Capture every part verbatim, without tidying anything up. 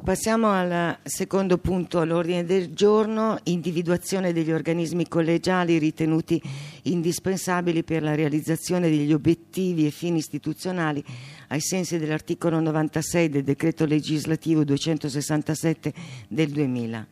Passiamo al secondo punto all'ordine del giorno, individuazione degli organismi collegiali ritenuti indispensabili per la realizzazione degli obiettivi e fini istituzionali ai sensi dell'articolo novantasei del decreto legislativo duecentosessantasette del duemila.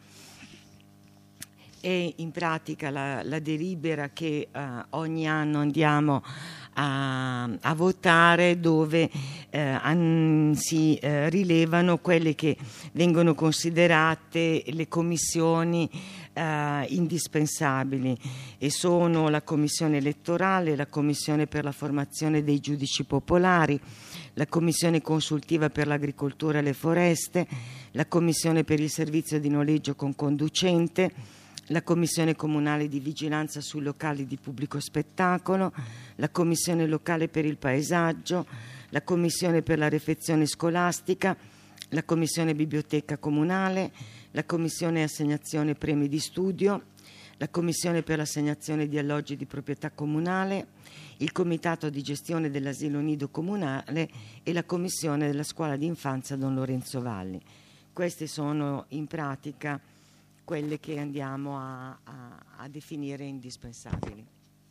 È in pratica la, la delibera che uh, ogni anno andiamo a, a votare, dove eh, an, si eh, rilevano quelle che vengono considerate le commissioni eh, indispensabili, e sono la commissione elettorale, la commissione per la formazione dei giudici popolari, la commissione consultiva per l'agricoltura e le foreste, la commissione per il servizio di noleggio con conducente, la Commissione Comunale di Vigilanza sui locali di pubblico spettacolo, la Commissione Locale per il Paesaggio, la Commissione per la Refezione Scolastica, la Commissione Biblioteca Comunale, la Commissione Assegnazione Premi di Studio, la Commissione per l'assegnazione di alloggi di proprietà comunale, il Comitato di gestione dell'asilo nido comunale e la Commissione della Scuola di Infanzia Don Lorenzo Valli. Queste sono in pratica quelle che andiamo a, a, a definire indispensabili.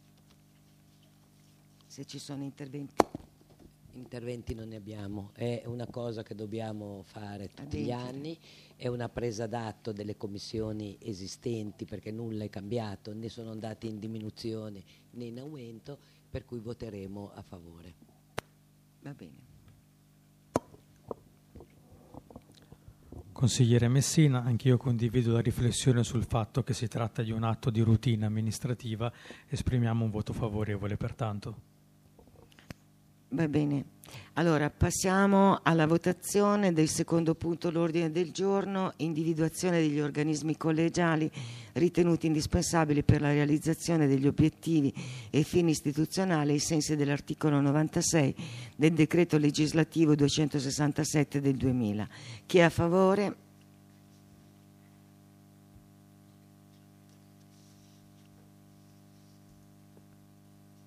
Se ci sono interventi. Interventi non ne abbiamo, è una cosa che dobbiamo fare tutti gli anni, è una presa d'atto delle commissioni esistenti, perché nulla è cambiato, né sono andati in diminuzione né in aumento, per cui voteremo a favore. Va bene. Consigliere Messina, anch'io condivido la riflessione sul fatto che si tratta di un atto di routine amministrativa, esprimiamo un voto favorevole pertanto. Va bene, allora passiamo alla votazione del secondo punto all'ordine del giorno, individuazione degli organismi collegiali ritenuti indispensabili per la realizzazione degli obiettivi e fini istituzionali ai sensi dell'articolo novantasei del decreto legislativo duecentosessantasette del duemila. Chi è a favore?